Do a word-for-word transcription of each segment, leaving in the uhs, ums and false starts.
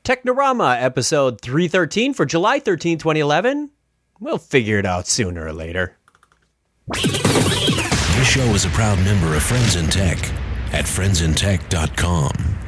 Technorama, episode three thirteen for July thirteenth, twenty eleven. We'll figure it out sooner or later. This show is a proud member of Friends in Tech at friends in tech dot com.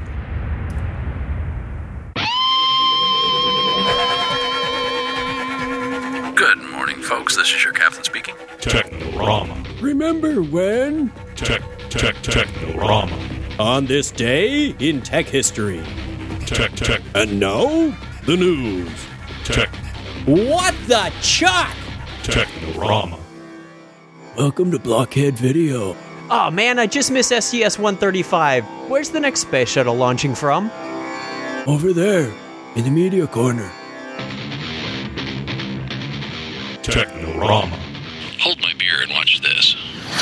Good morning, folks. This is your captain speaking. Technorama. Remember when? Tech, tech, Technorama. On this day in tech history. Tech, tech, And now, the news. tech, What the chuck? Technorama. Welcome to Blockhead Video. Oh man, I just missed S C S one thirty-five. Where's the next space shuttle launching from? Over there, in the media corner. Technorama. Hold my beer and watch this.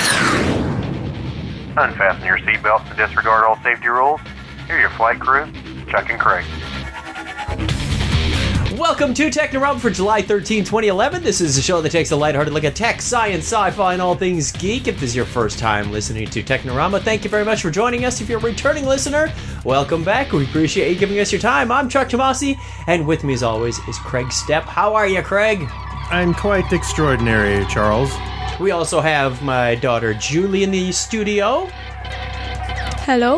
Unfasten your seatbelts and disregard all safety rules. Here are your flight crew, Chuck and Craig. Welcome to Technorama for July thirteenth, twenty eleven. This is a show that takes a lighthearted look at tech, science, sci-fi, and all things geek. If this is your first time listening to Technorama, thank you very much for joining us. If you're a returning listener, welcome back. We appreciate you giving us your time. I'm Chuck Tomasi, and with me as always is Craig Stepp. How are you, Craig? I'm quite extraordinary, Charles. We also have my daughter Julie in the studio. Hello?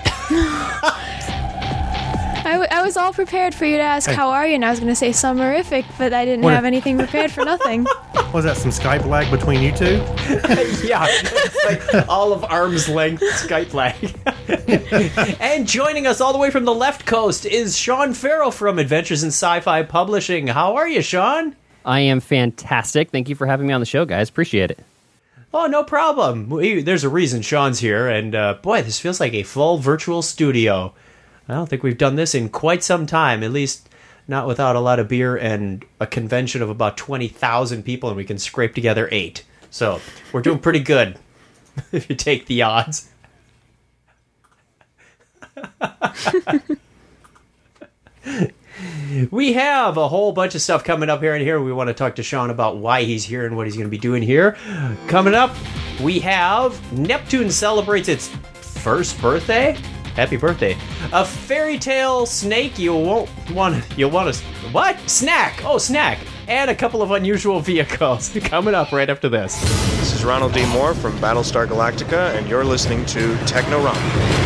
I, w- I was all prepared for you to ask, how are you? And I was going to say summerific, but I didn't What? have anything prepared for nothing. Was that some Skype lag between you two? Yeah, it's like all of arm's length Skype lag. And joining us all the way from the left coast is Sean Farrell from Adventures in Sci-Fi Publishing. How are you, Sean? I am fantastic. Thank you for having me on the show, guys. Appreciate it. Oh, no problem. We, there's a reason Sean's here, and uh, boy, this feels like a full virtual studio. I don't think we've done this in quite some time, at least not without a lot of beer and a convention of about twenty thousand people, and we can scrape together eight. So we're doing pretty good, if you take the odds. We have a whole bunch of stuff coming up here and here. We want to talk to Sean about why he's here and what he's going to be doing here. Coming up, we have Neptune celebrates its first birthday. Happy birthday. A fairy tale snake you won't want to, you'll want to, what? Snack. Oh, snack. And a couple of unusual vehicles coming up right after this. This is Ronald D. Moore from Battlestar Galactica, and you're listening to Technorama.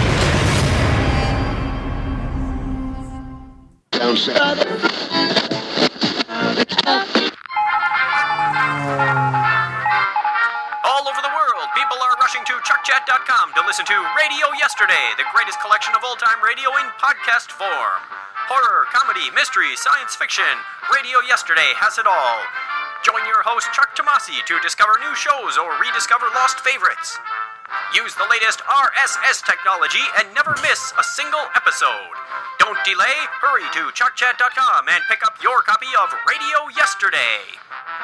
All over the world, people are rushing to chuck chat dot com to listen to Radio Yesterday, the greatest collection of old-time radio in podcast form. Horror, comedy, mystery, science fiction. Radio Yesterday has it all. Join your host, Chuck Tomasi, to discover new shows or rediscover lost favorites. Use the latest R S S technology and never miss a single episode. Don't delay, hurry to chuck chat dot com and pick up your copy of Radio Yesterday.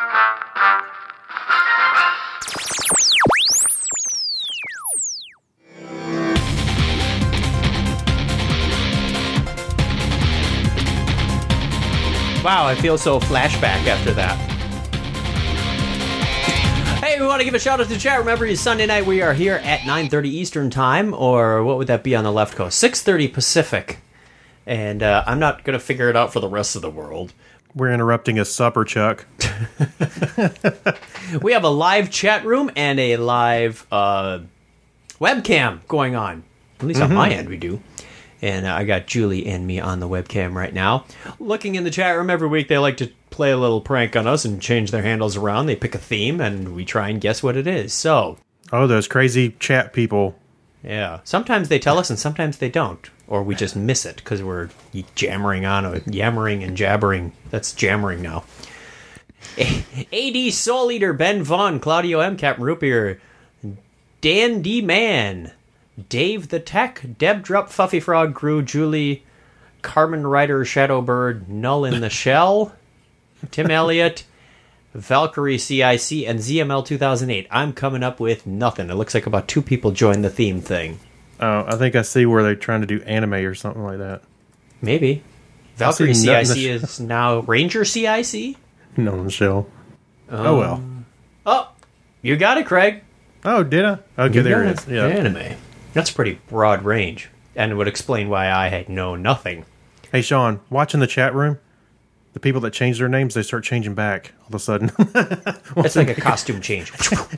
Wow, I feel so flashback after that. Hey, we want to give a shout out to the chat. Remember, it's Sunday night. We are here at nine thirty Eastern Time, or what would that be on the left coast? six thirty Pacific. And uh, I'm not going to figure it out for the rest of the world. We're interrupting a supper, Chuck. We have a live chat room and a live uh, webcam going on. At least mm-hmm. on my end we do. And uh, I got Julie and me on the webcam right now. Looking in the chat room every week, they like to play a little prank on us and change their handles around. They pick a theme, and we try and guess what it is. So, oh, those crazy chat people. Yeah. Sometimes they tell us, and sometimes they don't. Or we just miss it, because we're jammering on, or yammering and jabbering. That's jammering now. A D Soul Eater, Ben Vaughn, Claudio M, Captain Roopier, Dan D. Man, Dave the Tech, Deb Drup, Fuffy Frog, Gru, Julie, Carmen Rider, Shadowbird, Null in the Shell, Tim Elliott, Valkyrie C I C, and Z M L two thousand eight. I'm coming up with nothing. It looks like about two people joined the theme thing. Oh, I think I see where they're trying to do anime or something like that. Maybe. Valkyrie C I C is now Ranger C I C? No, in the shell. Um, oh, well. Oh, you got it, Craig. Oh, did I? Okay, you there it is. Yeah. Anime. That's a pretty broad range, and would explain why I had know nothing. Hey, Sean, watching the chat room, the people that change their names, they start changing back all of a sudden. It's like a costume change.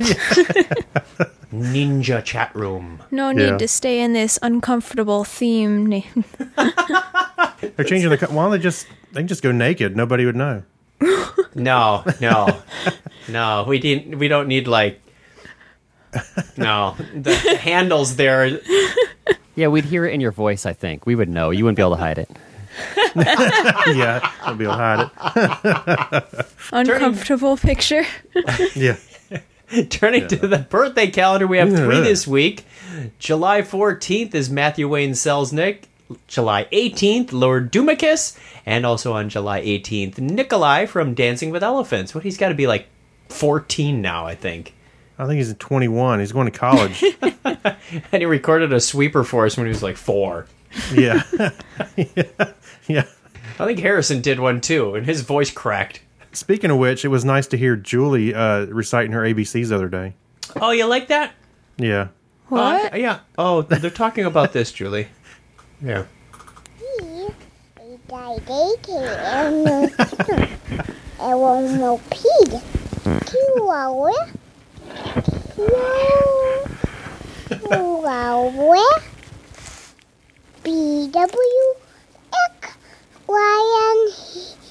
Ninja chat room. No need Yeah. to stay in this uncomfortable theme name. They're changing the. co- Why don't they just? They can just go naked. Nobody would know. No, no, no. We didn't. We don't need like. No, the handles there. Yeah, we'd hear it in your voice, I think. We would know. You wouldn't be able to hide it. Yeah, I'll be able to hide it. Uncomfortable picture. Yeah. Turning to the birthday calendar, we have three Yeah. this week. July fourteenth is Matthew Wayne Selznick. July eighteenth, Lord Dumacus. And also on July eighteenth, Nikolai from Dancing with Elephants. What, he's got to be like fourteen now, I think. I think he's twenty-one. He's going to college. And he recorded a sweeper for us when he was like four. Yeah. yeah. Yeah. I think Harrison did one too, and his voice cracked. Speaking of which, it was nice to hear Julie uh, reciting her A B Cs the other day. Oh, you like that? Yeah. What? Uh, yeah. Oh, they're talking about this, Julie. Yeah. B W X Y N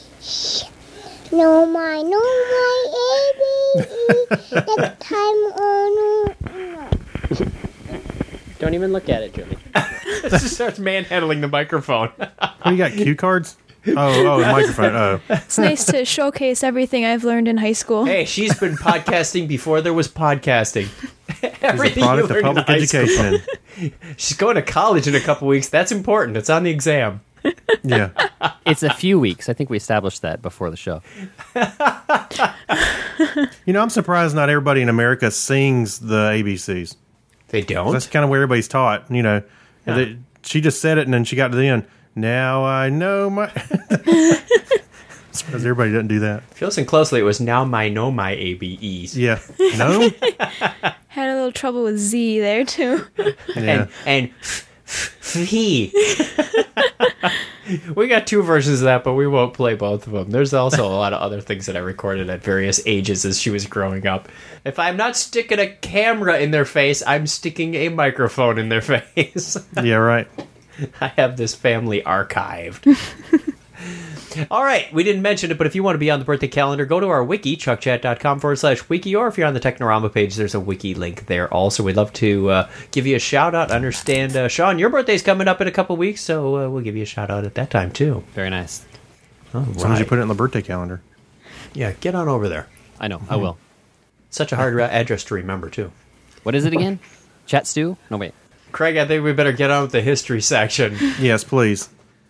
No my no my A B E next time on no. Don't even look at it, Julie. Just starts manhandling the microphone. Oh, you got cue cards? Oh, oh, the microphone. Oh. It's nice to showcase everything I've learned in high school. Hey, she's been podcasting before there was podcasting. He's a Everything product you of learned in public high school. education. She's going to college in a couple weeks. That's important. It's on the exam. Yeah. It's a few weeks. I think we established that before the show. You know, I'm surprised not everybody in America sings the A B Cs. They don't? That's kind of where everybody's taught, you know. Yeah. They, she just said it, and then she got to the end. Now I know my... Because everybody doesn't do that. If you listen closely, it was now my know my A B Es. Yeah. No? Had a little trouble with Z there, too. Yeah. And, and he. We got two versions of that, but we won't play both of them. There's also a lot of other things that I recorded at various ages as she was growing up. If I'm not sticking a camera in their face, I'm sticking a microphone in their face. Yeah, right. I have this family archived. All right, we didn't mention it, but if you want to be on the birthday calendar, go to our wiki, chuckchat.com forward slash wiki, or if you're on the Technorama page, there's a wiki link there also. We'd love to uh, give you a shout-out. Understand, uh, Sean, your birthday's coming up in a couple weeks, so uh, we'll give you a shout-out at that time, too. Very nice. All As long as you right. put it on the birthday calendar. Yeah, get on over there. I know. I will. Such a hard ra- address to remember, too. What is it again? Chat stew? No, wait. Craig, I think we better get on with the history section. Yes, please.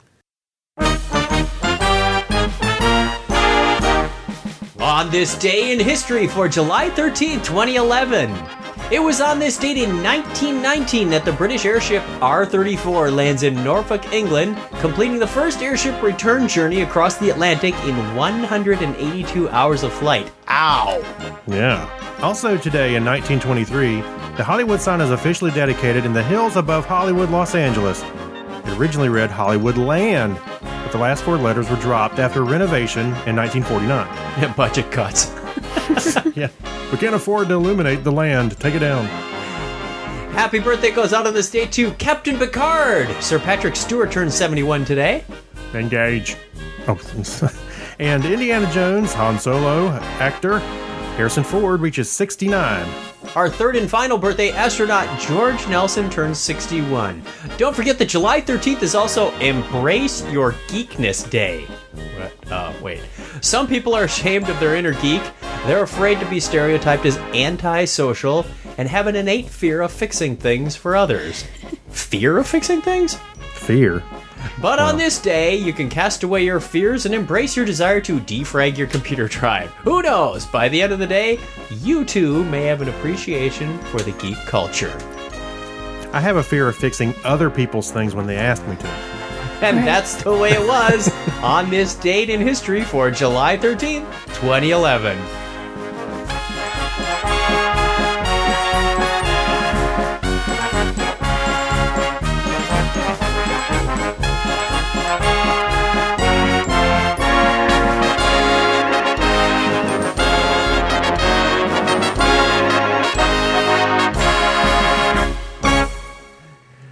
On this day in history for July thirteenth, twenty eleven. It was on this date in nineteen nineteen that the British airship R thirty-four lands in Norfolk, England, completing the first airship return journey across the Atlantic in one hundred eighty-two hours of flight. Ow! Yeah. Also today in nineteen twenty-three, the Hollywood sign is officially dedicated in the hills above Hollywood, Los Angeles. It originally read Hollywood Land, but the last four letters were dropped after renovation in nineteen forty-nine. Yeah, budget cuts. Yeah. We can't afford to illuminate the land. Take it down. Happy birthday goes out on this day to Captain Picard. Sir Patrick Stewart turns seventy-one today. Engage. Oh, and Indiana Jones, Han Solo, actor Harrison Ford reaches sixty-nine. Our third and final birthday astronaut George Nelson turns sixty-one. Don't forget that July thirteenth is also Embrace Your Geekness Day. What? Uh, wait. Some people are ashamed of their inner geek. They're afraid to be stereotyped as antisocial and have an innate fear of fixing things for others. Fear of fixing things? Fear. But on this day, you can cast away your fears and embrace your desire to defrag your computer drive. Who knows? By the end of the day, you too may have an appreciation for the geek culture. I have a fear of fixing other people's things when they ask me to. And that's the way it was on this date in history for July thirteenth, twenty eleven.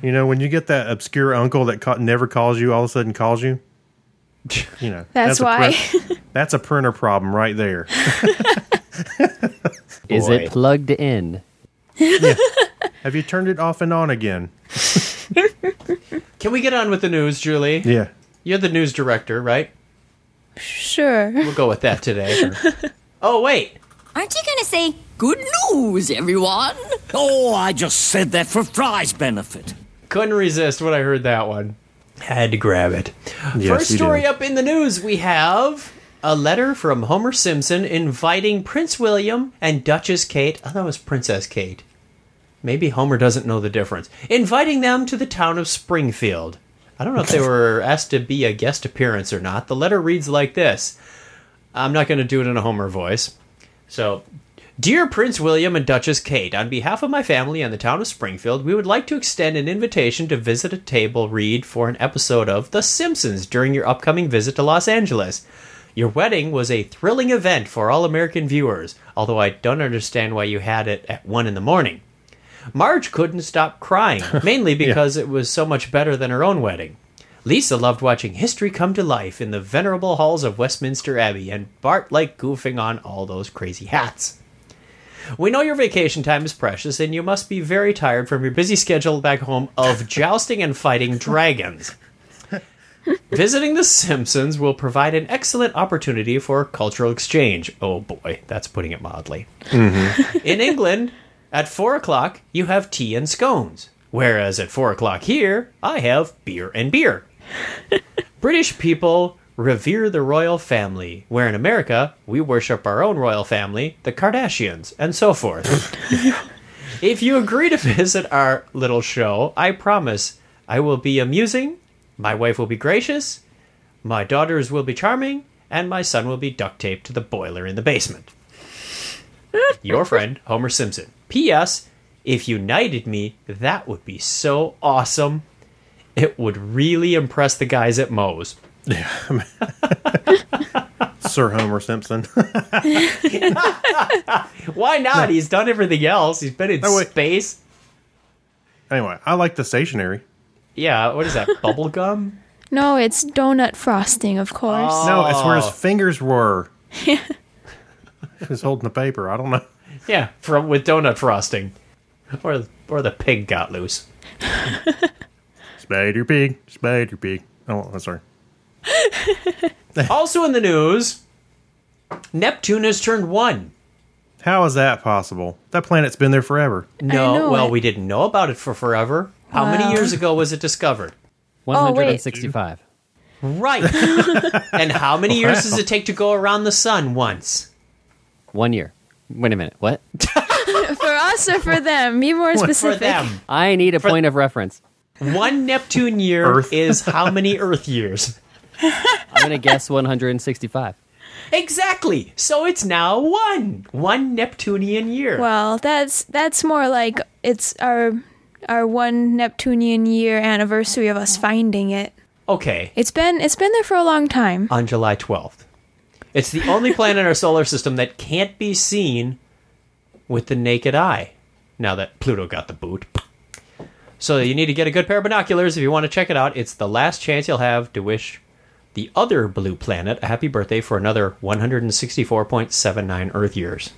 You know, when you get that obscure uncle that ca- never calls you, all of a sudden calls you. You know, That's a why. print- that's a printer problem right there. Is Boy. it plugged in? Yeah. Have you turned it off and on again? Can we get on with the news, Julie? Yeah. You're the news director, right? Sure. We'll go with that today. Oh, wait. Aren't you going to say, good news, everyone? Oh, I just said that for Fry's benefit. Couldn't resist when I heard that one. Had to grab it. Yes, First you story did. up in the news, we have a letter from Homer Simpson inviting Prince William and Duchess Kate. I thought it was Princess Kate. Maybe Homer doesn't know the difference. Inviting them to the town of Springfield. I don't know if they were asked to be a guest appearance or not. The letter reads like this. I'm not going to do it in a Homer voice. So, Dear Prince William and Duchess Kate, on behalf of my family and the town of Springfield, we would like to extend an invitation to visit a table read for an episode of The Simpsons during your upcoming visit to Los Angeles. Your wedding was a thrilling event for all American viewers, although I don't understand why you had it at one in the morning. Marge couldn't stop crying, mainly because yeah. it was so much better than her own wedding. Lisa loved watching history come to life in the venerable halls of Westminster Abbey, and Bart liked goofing on all those crazy hats. We know your vacation time is precious, and you must be very tired from your busy schedule back home of jousting and fighting dragons. Visiting The Simpsons will provide an excellent opportunity for cultural exchange. Oh boy, that's putting it mildly. Mm-hmm. In England, at four o'clock, you have tea and scones. Whereas at four o'clock here, I have beer and beer. British people revere the royal family, where in America, we worship our own royal family, the Kardashians, and so forth. If you agree to visit our little show, I promise I will be amusing, my wife will be gracious, my daughters will be charming, and my son will be duct taped to the boiler in the basement. Your friend, Homer Simpson. P S. If you knighted me, that would be so awesome. It would really impress the guys at Moe's. Yeah. Sir Homer Simpson. Why not? No. He's done everything else. He's been in oh, space. Anyway, I like the stationery. Yeah, what is that? Bubble gum? No, it's donut frosting, of course. Oh. No, it's where his fingers were. Yeah. He was holding the paper. I don't know. Yeah, from with donut frosting. Or, or the pig got loose. Spider pig, spider pig. Oh, I'm sorry. Also in the news, Neptune has turned one. How is that possible? That planet's been there forever. No, well, it. we didn't know about it for forever. How wow. many years ago was it discovered? one hundred sixty-five. Oh, right. And how many wow. years does it take to go around the sun once? One year. Wait a minute. What? For us or for them? Be more specific. For them. I need a for point of reference. One Neptune year Earth. Is how many Earth years? I'm going to guess one hundred sixty-five. Exactly. So it's now one. One Neptunian year. Well, that's that's more like it's our our one Neptunian year anniversary of us finding it. Okay. It's been it's been there for a long time. On July twelfth. It's the only planet in our solar system that can't be seen with the naked eye. Now that Pluto got the boot. So you need to get a good pair of binoculars if you want to check it out. It's the last chance you'll have to wish the other blue planet a happy birthday for another one hundred sixty-four point seven nine Earth years.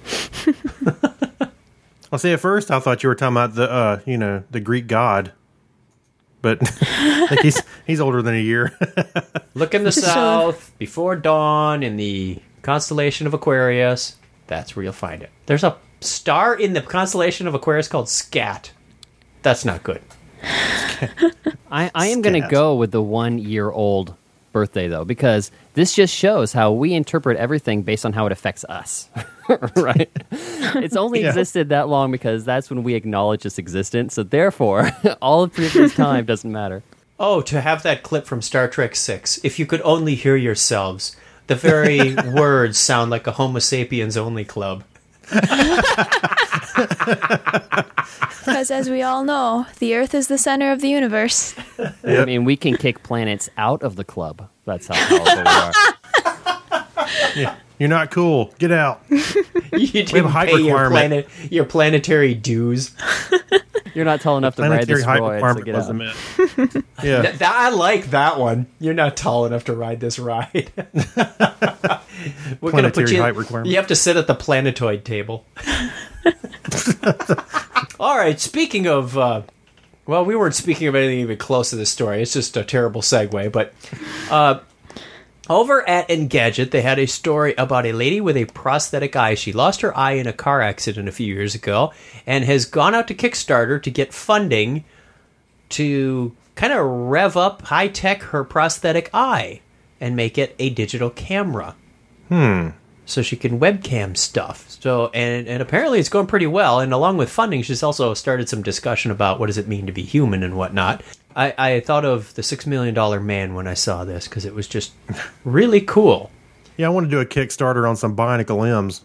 Well, see, at first I thought you were talking about the, uh, you know, the Greek god. But like he's he's older than a year. Look in the south, before dawn, in the constellation of Aquarius. That's where you'll find it. There's a star in the constellation of Aquarius called Scat. That's not good. I, I am going to go with the one-year-old birthday, though, because this just shows how we interpret everything based on how it affects us. Right? It's only yeah. existed that long because that's when we acknowledge its existence. So therefore, all of previous time doesn't matter. Oh, to have that clip from Star Trek six. If you could only hear yourselves, the very words sound like a Homo sapiens only club. Because as we all know, the Earth is the center of the universe. Yep. I mean, we can kick planets out of the club. That's how powerful we are. Yeah. You're not cool. Get out. You didn't pay your, planet, your planetary dues. You're not tall enough to ride Planetary this height ride, so requirement get was out. the myth. Yeah. Th- that- I like that one. You're not tall enough to ride this ride. We're gonna put Planetary you. height requirement. You have to sit at the planetoid table. All right. Speaking of, uh, well, we weren't speaking of anything even close to this story. It's just a terrible segue. But uh, over at Engadget, they had a story about a lady with a prosthetic eye. She lost her eye in a car accident a few years ago and has gone out to Kickstarter to get funding to kind of rev up, high-tech her prosthetic eye and make it a digital camera. Hmm. So she can webcam stuff. So and, and apparently it's going pretty well. And along with funding, she's also started some discussion about what does it mean to be human and whatnot. I, I thought of the Six Million Dollar Man when I saw this because it was just really cool. Yeah, I want to do a Kickstarter on some bionic limbs.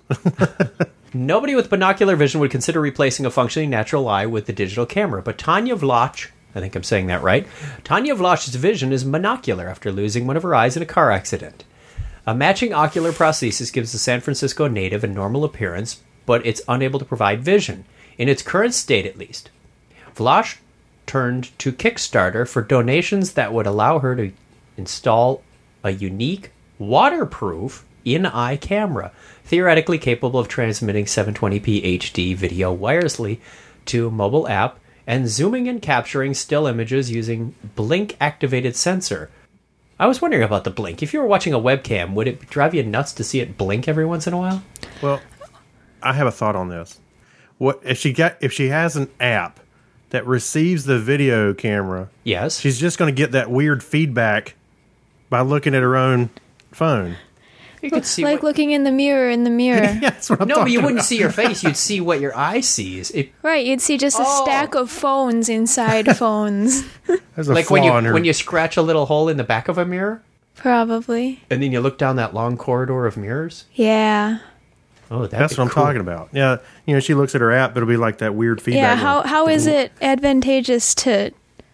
Nobody with binocular vision would consider replacing a functioning natural eye with the digital camera, but Tanya Vlach, I think I'm saying that right, Tanya Vlach's vision is monocular after losing one of her eyes in a car accident. A matching ocular prosthesis gives the San Francisco native a normal appearance, but it's unable to provide vision, in its current state at least. Vlach turned to Kickstarter for donations that would allow her to install a unique, waterproof in-eye camera, theoretically capable of transmitting seven twenty p H D video wirelessly to a mobile app and zooming and capturing still images using blink-activated sensor. I was wondering about the blink. If you were watching a webcam, would it drive you nuts to see it blink every once in a while? Well, I have a thought on this. What if she got if she has an app that receives the video camera? Yes. She's just going to get that weird feedback by looking at her own phone. You could see like what... looking in the mirror in the mirror. Yeah, that's what I'm No, but you talking wouldn't about. see your face. You'd see what your eye sees. It, Right, you'd see just a Oh. stack of phones inside phones. There's a like flaw when you in her. when you scratch a little hole in the back of a mirror, Probably. and then you look down that long corridor of mirrors. Yeah. Oh, that'd That's be what I'm cool. talking about. Yeah, you know, she looks at her app, but it'll be like that weird feedback. Yeah, how going, how is it advantageous to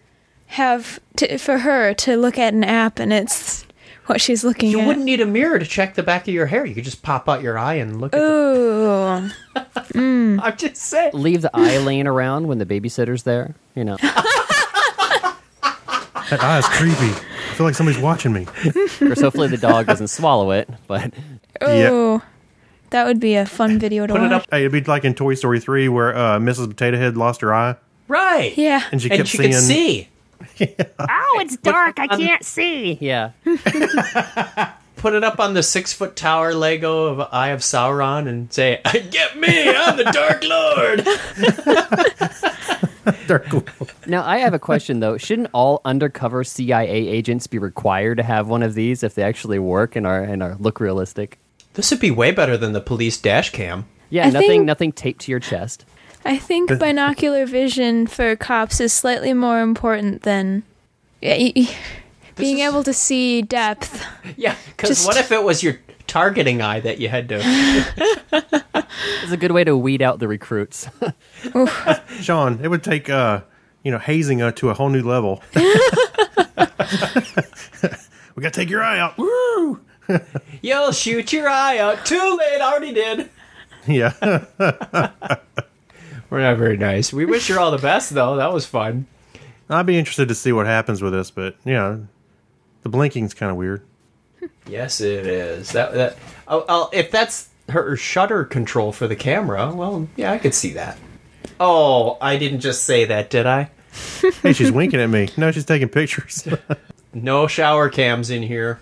have to, for her to look at an app and it's what she's looking You at? wouldn't need a mirror to check the back of your hair. You could just pop out your eye and look at Ooh. the... I'm just saying. Leave the eye laying around when the babysitter's there. You know. That eye is creepy. I feel like somebody's watching me. Of course, hopefully the dog doesn't swallow it, but Ooh. That would be a fun video to Put watch. it up. Hey, it'd be like in Toy Story three where uh, Missus Potato Head lost her eye. Right. Yeah. And she And kept she seeing... could see. Oh, it's dark. I can't see. yeah. Put it up on the six-foot tower Lego of Eye of Sauron and say, "Get me! I'm the Dark Lord." Dark Lord. Now, I have a question, though. Shouldn't all undercover C I A agents be required to have one of these if they actually work and are, and are look realistic? This would be way better than the police dash cam. Yeah, I nothing think- nothing taped to your chest. I think binocular vision for cops is slightly more important than yeah, y- y- being is- able to see depth. Yeah, because Just- what if it was your targeting eye that you had to... It's a good way to weed out the recruits. Sean, it would take, uh, you know, hazing uh, to a whole new level. We got to take your eye out. Woo! You'll shoot your eye out. Too late, already did. Yeah. We're not very nice. We wish her all the best, though. That was fun. I'd be interested to see what happens with this, but, you know, the blinking's kind of weird. Yes, it is. That that. Oh, oh, if that's her shutter control for the camera, well, yeah, I could see that. Oh, I didn't just say that, did I? Hey, she's winking at me. No, she's taking pictures. No shower cams in here.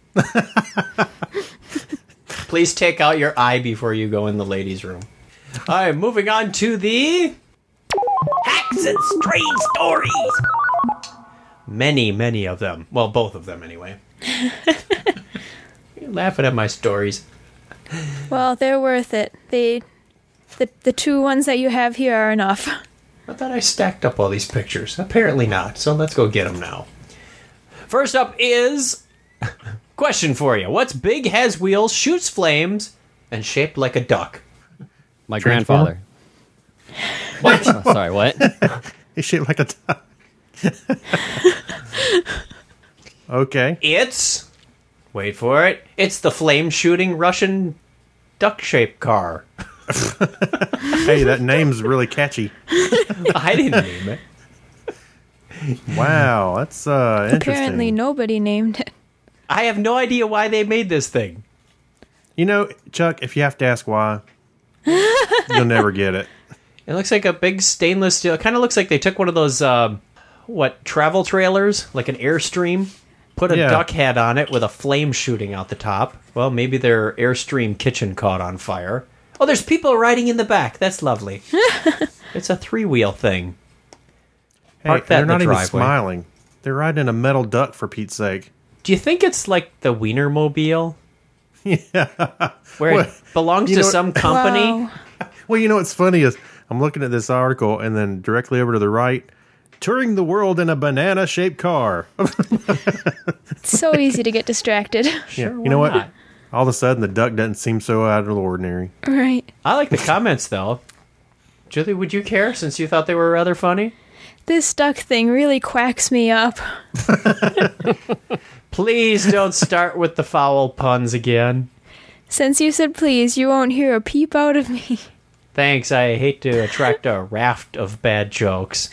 Please take out your eye before you go in the ladies' room. All right, moving on to the Hacks and strange stories. many, many of them. Well, both of them, anyway. You're laughing at my stories. Well, they're worth it. They, the the two ones that you have here are enough. I thought I stacked up all these pictures. Apparently not, so let's go get them now. First up is... Question for you. What's big, has wheels, shoots flames, and shaped like a duck? My Transformer? grandfather. What? Oh, sorry, what? He's shaped like a duck. Okay. It's... Wait for it. It's the flame-shooting Russian duck-shaped car. Hey, that name's really catchy. I didn't name it. Wow, that's uh, interesting. Apparently nobody named it. I have no idea why they made this thing. You know, Chuck, if you have to ask why, you'll never get it. It looks like a big stainless steel. It kind of looks like they took one of those, uh, what, travel trailers, like an Airstream, put a Yeah. duck head on it with a flame shooting out the top. Well, maybe their Airstream kitchen caught on fire. Oh, there's people riding in the back. That's lovely. It's a three-wheel thing. Hey, Park that they're in the not even driveway. smiling. They're riding a metal duck, for Pete's sake. Do you think it's like the Wienermobile? Yeah. Where Well, it belongs you to know what- some company? Wow. Well, you know what's funny is I'm looking at this article, and then directly over to the right, touring the world in a banana-shaped car. It's so easy to get distracted. Yeah, you know why what? not? All of a sudden, the duck doesn't seem so out of the ordinary. Right. I like the comments, though. Julie, would you care, since you thought they were rather funny? This duck thing really quacks me up. Please don't start with the foul puns again. Since you said please, you won't hear a peep out of me. Thanks, I hate to attract a raft of bad jokes.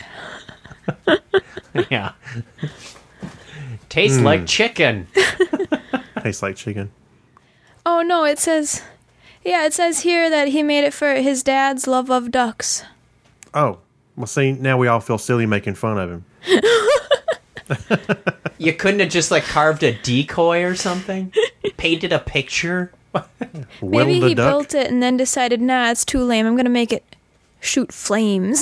Yeah. Tastes Mm. like chicken. Tastes like chicken. Oh no, it says... Yeah, it says here that he made it for his dad's love of ducks. Oh, well, see, now we all feel silly making fun of him. You couldn't have just, like, carved a decoy or something? Painted a picture? Maybe Whittled a he duck. built it and then decided, nah, it's too lame. I'm gonna make it shoot flames.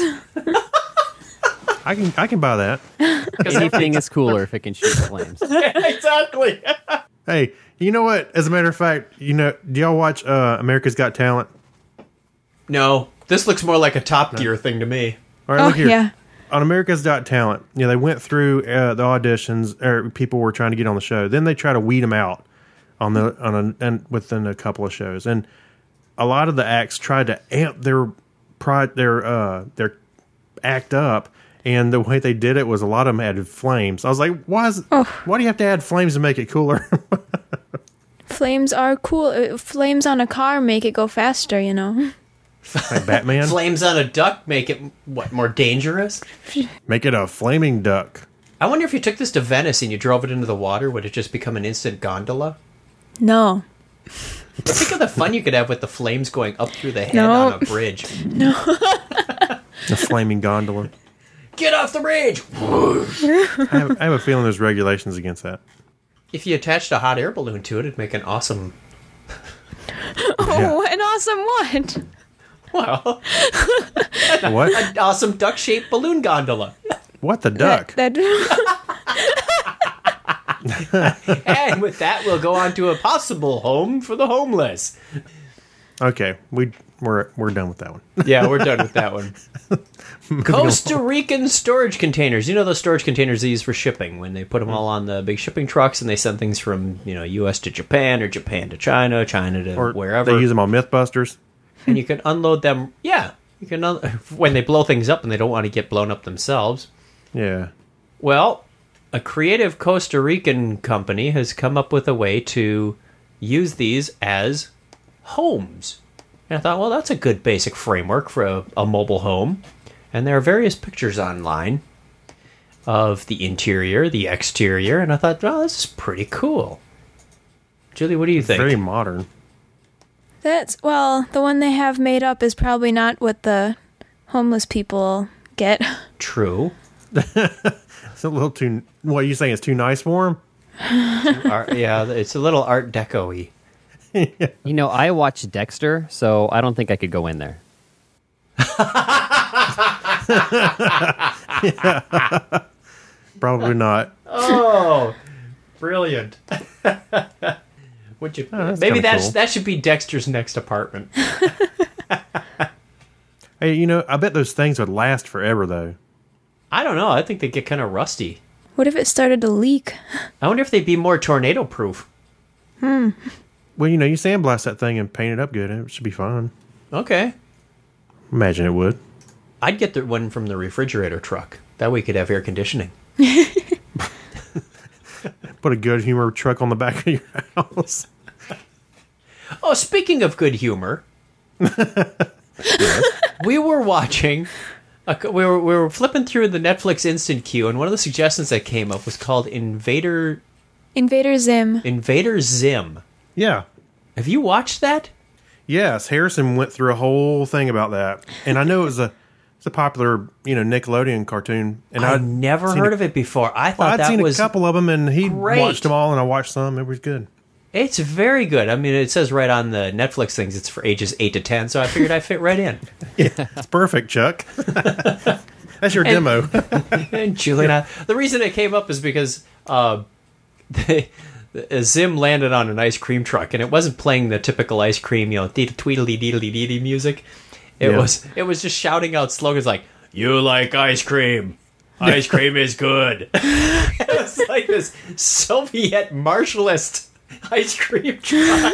I can I can buy that. Anything is cooler if it can shoot flames. Exactly. Hey, you know what? As a matter of fact, you know, do y'all watch uh, America's Got Talent? No, this looks more like a Top Gear thing to me. All right, Oh, look here. yeah. On America's Got Talent, you know, they went through uh, the auditions, or people were trying to get on the show. Then they try to weed them out on the on a, and within a couple of shows, and a lot of the acts tried to amp their pride, their uh, their act up. And the way they did it was a lot of them added flames. I was like, why is why do you have to add flames to make it cooler? Flames are cool. Uh, Flames on a car make it go faster, you know. Like Batman? Flames on a duck make it, what, more dangerous? Make it a flaming duck. I wonder if you took this to Venice and you drove it into the water, would it just become an instant gondola? No. Think of the fun you could have with the flames going up through the head No. on a bridge. No. A flaming gondola. Get off the bridge! I have, I have a feeling there's regulations against that. If you attached a hot air balloon to it, it'd make an awesome... Oh, an awesome what? Well, What? an awesome duck-shaped balloon gondola. What the duck? That, And with that, we'll go on to a possible home for the homeless. Okay, we we're we're done with that one. Yeah, we're done with that one. Costa Rican storage containers. You know those storage containers they use for shipping when they put them all on the big shipping trucks and they send things from, you know, U S to Japan or Japan to China, China to Or wherever. they use them on Mythbusters. And you can unload them. Yeah, you can un- when they blow things up and they don't want to get blown up themselves. Yeah. Well, a creative Costa Rican company has come up with a way to use these as homes. And I thought, well, that's a good basic framework for a, a mobile home. And there are various pictures online of the interior, the exterior, and I thought, well, this is pretty cool. Julie, what do you think? Very modern. that's, well, the one they have made up is probably not what the homeless people get. True. It's a little too. What are you saying? It's too nice for him? Art, yeah, it's a little Art Deco-y. You know, I watched Dexter, so I don't think I could go in there. Probably not. Oh, brilliant. Would you? Oh, that's maybe kinda that's cool. that should be Dexter's next apartment. Hey, you know, I bet those things would last forever, though. I don't know. I think they get kind of rusty. What if it started to leak? I wonder if they'd be more tornado proof. Hmm. Well, you know, you sandblast that thing and paint it up good. It should be fine. Okay. Imagine it would. I'd get the one from the refrigerator truck. That way you could have air conditioning. Put a good humor truck on the back of your house. Oh, speaking of good humor, We were watching. A, we were we were flipping through the Netflix instant queue, and one of the suggestions that came up was called Invader Invader Zim. Invader Zim. Yeah. Have you watched that? Yes, Harrison went through a whole thing about that, and I know it was a it's a popular you know Nickelodeon cartoon, and I'd I'd neve heard a, of it before. I thought well, I'd that seen was a couple of them, and he great. watched them all, and I watched some. It was good. It's very good. I mean, it says right on the Netflix things it's for ages eight to ten, so I figured I fit right in. Yeah, it's perfect, Chuck. That's your and, demo. And Julian, the reason it came up is because uh, they, Zim landed on an ice cream truck, and it wasn't playing the typical ice cream, you know, tweedly deedly deedly music. It yeah. was it was just shouting out slogans like "You like ice cream? Ice cream is good." It was like this Soviet martialist ice cream truck.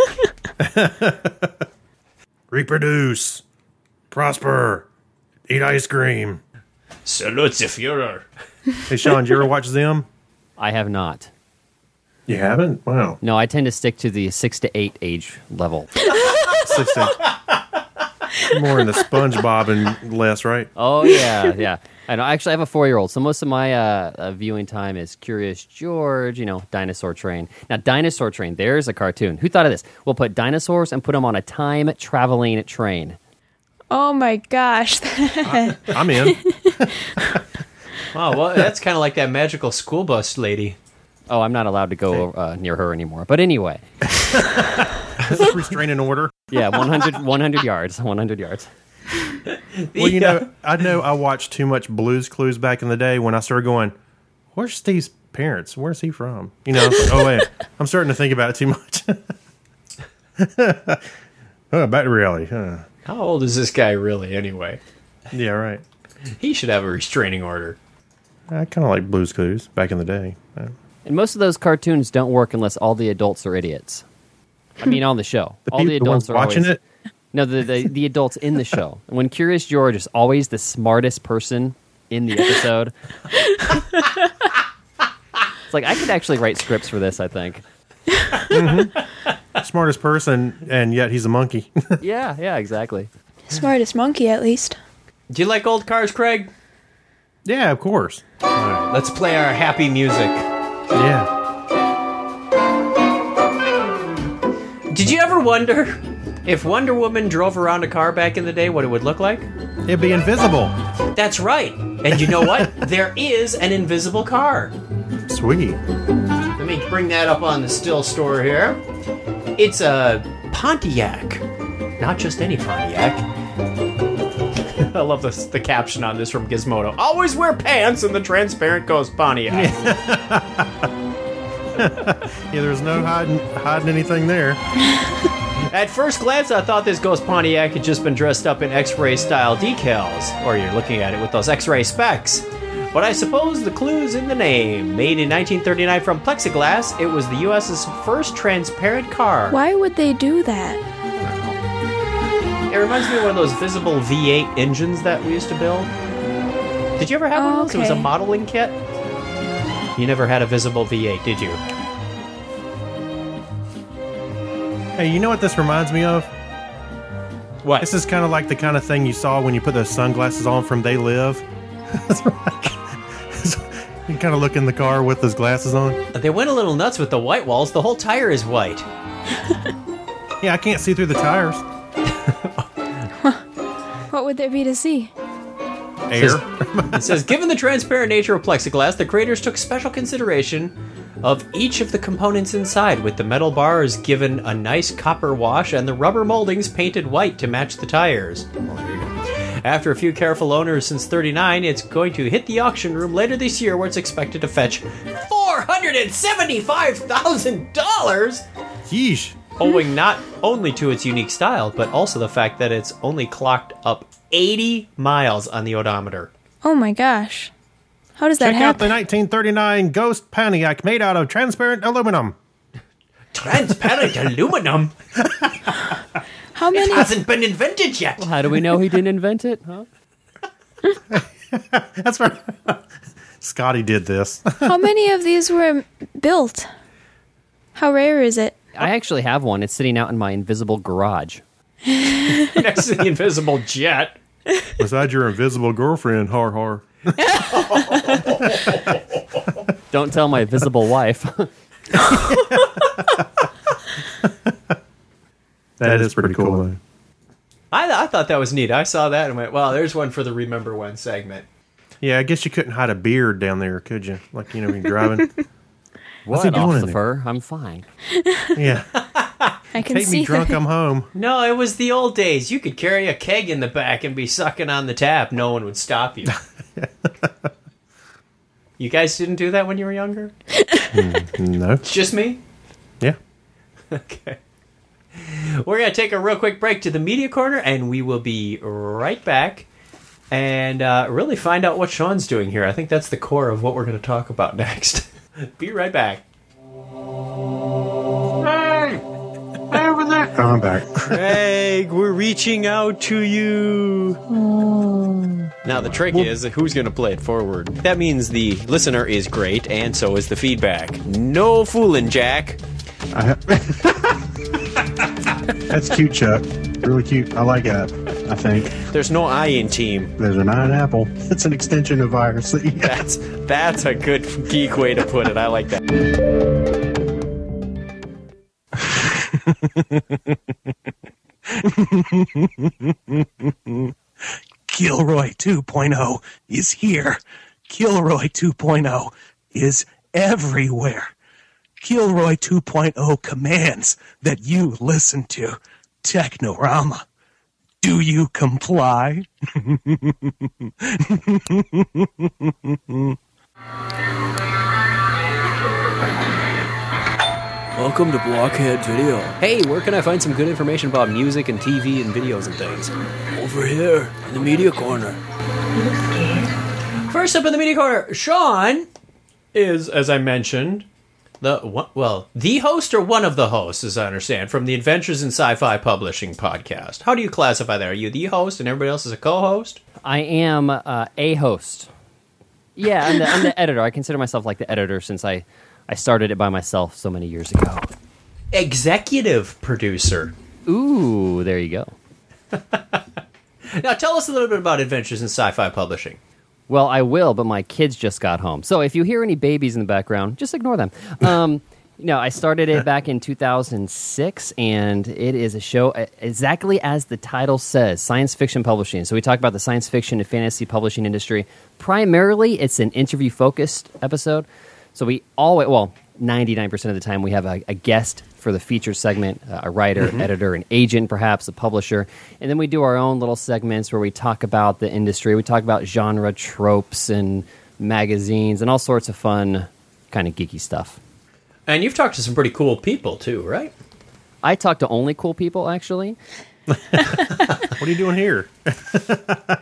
Reproduce, prosper, eat ice cream. Salute the Führer. Hey, Sean, did you ever watch them? I have not. You haven't? Wow. No, I tend to stick to the six to eight age level. Six to more in the SpongeBob and less, right? Oh, yeah, yeah. I know. Actually, I have a four-year-old, so most of my uh, uh, viewing time is Curious George, you know, Dinosaur Train. Now, Dinosaur Train, there's a cartoon. Who thought of this? We'll put dinosaurs and put them on a time-traveling train. Oh, my gosh. I'm in. Wow, well, that's kind of like that magical school bus lady. Oh, I'm not allowed to go uh, near her anymore. But anyway. Restraining order. Yeah, one hundred, one hundred yards. one hundred yards. Well, you know, I know I watched too much Blue's Clues back in the day when I started going, where's Steve's parents? Where's he from? You know, like, oh, wait, I'm starting to think about it too much. Oh, back to reality. Huh. How old is this guy really, anyway? Yeah, right. He should have a restraining order. I kind of like Blue's Clues back in the day. And most of those cartoons don't work unless all the adults are idiots. I mean, on the show. The all people, the adults the are ones watching always, it? No, the, the, the adults in the show. When Curious George is always the smartest person in the episode. It's like, I could actually write scripts for this, I think. Mm-hmm. Smartest person, and yet he's a monkey. Yeah, yeah, exactly. Smartest monkey, at least. Do you like old cars, Craig? Yeah, of course. All right, let's play our happy music. Yeah. Did you ever wonder if Wonder Woman drove around a car back in the day, what it would look like? It'd be invisible. That's right. And you know what? There is an invisible car. Sweet. Let me bring that up on the still store here. It's a Pontiac. Not just any Pontiac. I love this, the caption on this from Gizmodo. Always wear pants in the transparent Ghost Pontiac. Yeah, there's no hiding, hiding anything there. At first glance, I thought this Ghost Pontiac had just been dressed up in X-ray style decals, or you're looking at it with those X-ray specs. But I suppose the clue's in the name. Made in nineteen thirty-nine from plexiglass, it was the U S's first transparent car. Why would they do that? It reminds me of one of those visible V eight engines that we used to build. Did you ever have Oh, one of those? It was a okay. modeling kit. You never had a visible V eight, did you? Hey, you know what this reminds me of? What? This is kind of like the kind of thing you saw when you put those sunglasses on from They Live. You kind of look in the car with those glasses on. They went a little nuts with the white walls. The whole tire is white. Yeah, I can't see through the tires. What would there be to see? Air. It says, given the transparent nature of plexiglass, the creators took special consideration of each of the components inside, with the metal bars given a nice copper wash and the rubber moldings painted white to match the tires. Well, there you go. After a few careful owners since thirty-nine, it's going to hit the auction room later this year, where it's expected to fetch four hundred seventy-five thousand dollars! Yeesh. Owing not only to its unique style, but also the fact that it's only clocked up eighty miles on the odometer. Oh my gosh. How does that Check out happen? the nineteen thirty-nine Ghost Pontiac made out of transparent aluminum. Transparent aluminum? How many? It hasn't been invented yet. Well, how do we know he didn't invent it? Huh? That's right. Scotty did this. How many of these were built? How rare is it? I actually have one. It's sitting out in my invisible garage. Next to the invisible jet. Beside your invisible girlfriend, har har. Don't tell my visible wife. that is pretty cool. cool. I, th- I thought that was neat. I saw that and went, well, there's one for the Remember When segment. Yeah, I guess you couldn't hide a beard down there, could you? Like, you know, when you're driving. What's What off the fur? I'm fine. Yeah. I can Take see me drunk, the- I'm home. No, it was the old days. You could carry a keg in the back and be sucking on the tap. No one would stop you. You guys didn't do that when you were younger? Mm, no. It's just me? Yeah. Okay. We're going to take a real quick break to the media corner, and we will be right back and uh, really find out what Sean's doing here. I think that's the core of what we're going to talk about next. Be right back. Hey! Hey, over there! Oh, I'm back. Craig, we're reaching out to you. Now, the trick is who's going to play it forward. That means the listener is great, and so is the feedback. No fooling, Jack. I ha- That's cute, Chuck. Really cute. I like that, I think. There's no I in team. There's an I in Apple. It's an extension of virus. That's that's a good geek way to put it. I like that. Kilroy two point oh is here. Kilroy two point oh is everywhere. Kilroy two point oh commands that you listen to. Technorama. Do you comply? Welcome to Blockhead Video. Hey, where can I find some good information about music and T V and videos and things? Over here, in the media corner. First up in the media corner, Sean is, as I mentioned, the well, the host or one of the hosts, as I understand, from the Adventures in Sci-Fi Publishing podcast. How do you classify that? Are you the host and everybody else is a co-host? I am uh, a host. Yeah, I'm the, I'm the editor. I consider myself like the editor since I, I started it by myself so many years ago. Executive producer. Ooh, there you go. Now, tell us a little bit about Adventures in Sci-Fi Publishing. Well, I will, but my kids just got home. So if you hear any babies in the background, just ignore them. Um, you know, I started it back in two thousand six, and it is a show exactly as the title says, science fiction publishing. So we talk about the science fiction and fantasy publishing industry. Primarily, it's an interview-focused episode. So we always, well, ninety-nine percent of the time, we have a, a guest for the featured segment, uh, a writer, mm-hmm. editor, an agent, perhaps a publisher. And then we do our own little segments where we talk about the industry. We talk about genre tropes and magazines and all sorts of fun, kind of geeky stuff. And you've talked to some pretty cool people, too, right? I talk to only cool people, actually. What are you doing here? I,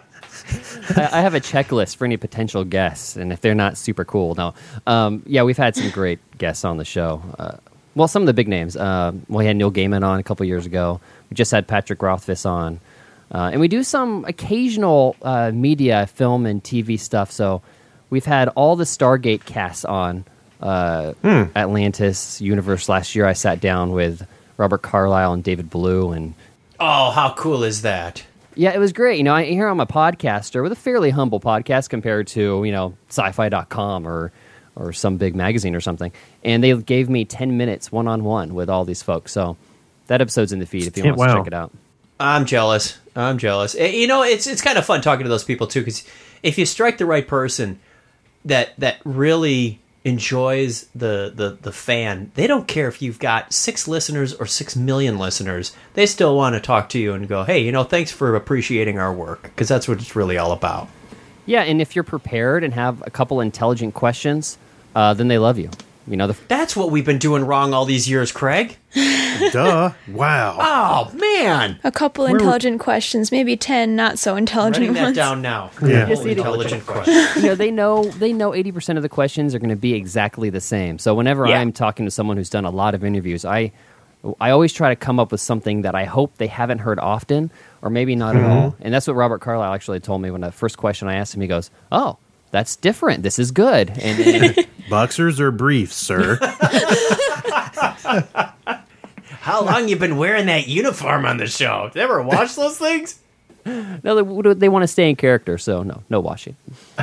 I have a checklist for any potential guests, and if they're not super cool, no. Um, yeah, we've had some great guests on the show. Uh, well, some of the big names. Uh, we had Neil Gaiman on a couple years ago. We just had Patrick Rothfuss on. Uh, and we do some occasional uh, media, film, and T V stuff. So we've had all the Stargate casts on. Uh, hmm. Atlantis Universe last year, I sat down with Robert Carlyle and David Blue. and Oh, how cool is that? Yeah, it was great. You know, I, here I'm a podcaster with a fairly humble podcast compared to, you know, sci-fi dot com or or some big magazine or something. And they gave me ten minutes one-on-one with all these folks. So that episode's in the feed if you want wow. to check it out. I'm jealous. I'm jealous. You know, it's it's kind of fun talking to those people, too, because if you strike the right person that that really enjoys the, the, the fan, they don't care if you've got six listeners or six million listeners. They still want to talk to you and go, hey, you know, thanks for appreciating our work, because that's what it's really all about. Yeah, and if you're prepared and have a couple intelligent questions, uh, then they love you. You know, the f- that's what we've been doing wrong all these years, Craig. Duh. Wow. Oh, man. A couple Where intelligent were... questions, maybe ten not so intelligent Writing ones. that down now. Yeah. Yes, intelligent questions. You know, they know they know eighty percent of the questions are going to be exactly the same. So whenever yeah. I'm talking to someone who's done a lot of interviews, I I always try to come up with something that I hope they haven't heard often, or maybe not mm-hmm. at all. And that's what Robert Carlyle actually told me when the first question I asked him. He goes, "Oh, that's different. This is good." And, and boxers or briefs, sir? How long you been wearing that uniform on the show? Did you ever wash those things? No, they, they want to stay in character, so no, no washing.